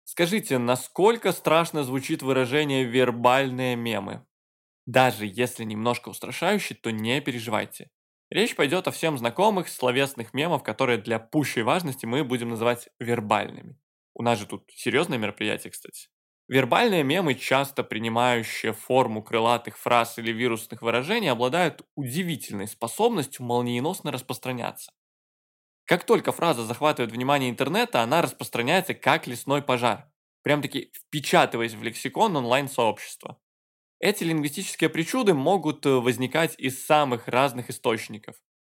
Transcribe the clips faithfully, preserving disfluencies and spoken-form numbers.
Скажите, насколько страшно звучит выражение «вербальные мемы»? Даже если немножко устрашающе, то не переживайте. Речь пойдет о всем знакомых словесных мемов, которые для пущей важности мы будем называть вербальными. У нас же тут серьезное мероприятие, кстати. Вербальные мемы, часто принимающие форму крылатых фраз или вирусных выражений, обладают удивительной способностью молниеносно распространяться. Как только фраза захватывает внимание интернета, она распространяется как лесной пожар, прям-таки впечатываясь в лексикон онлайн-сообщества. Эти лингвистические причуды могут э, возникать из самых разных источников.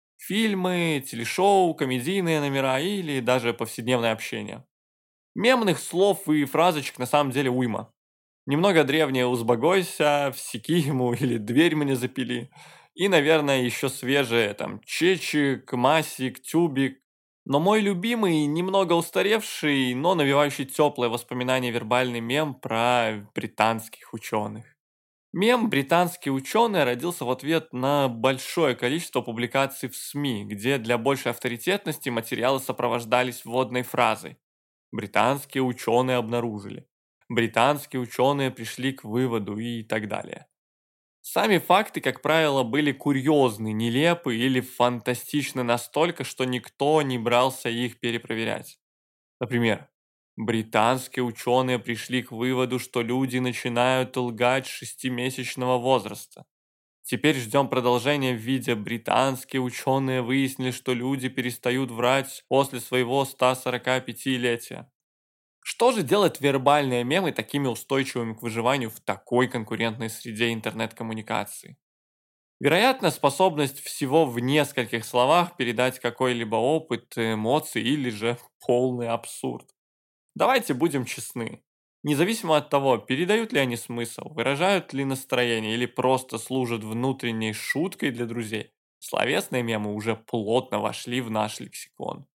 Фильмы, телешоу, комедийные номера или даже повседневное общение. Мемных слов и фразочек на самом деле уйма. Немного древнее «узбогойся», «всеки ему» или «дверь мне запили». И, наверное, еще свежие там «чечик», «масик», «тюбик». Но мой любимый, немного устаревший, но навевающий теплые воспоминания вербальный мем про британских ученых. Мем «Британский ученый» родился в ответ на большое количество публикаций в СМИ, где для большей авторитетности материалы сопровождались вводной фразой. Британские ученые обнаружили. Британские ученые пришли к выводу и так далее. Сами факты, как правило, были курьезны, нелепы или фантастичны настолько, что никто не брался их перепроверять. Например, британские ученые пришли к выводу, что люди начинают лгать с шестимесячного возраста. Теперь ждем продолжения в виде «британские ученые выяснили, что люди перестают врать после своего ста сорока пятилетия». Что же делает вербальные мемы такими устойчивыми к выживанию в такой конкурентной среде интернет-коммуникации? Вероятно, способность всего в нескольких словах передать какой-либо опыт, эмоции или же полный абсурд. Давайте будем честны. Независимо от того, передают ли они смысл, выражают ли настроение или просто служат внутренней шуткой для друзей, словесные мемы уже плотно вошли в наш лексикон.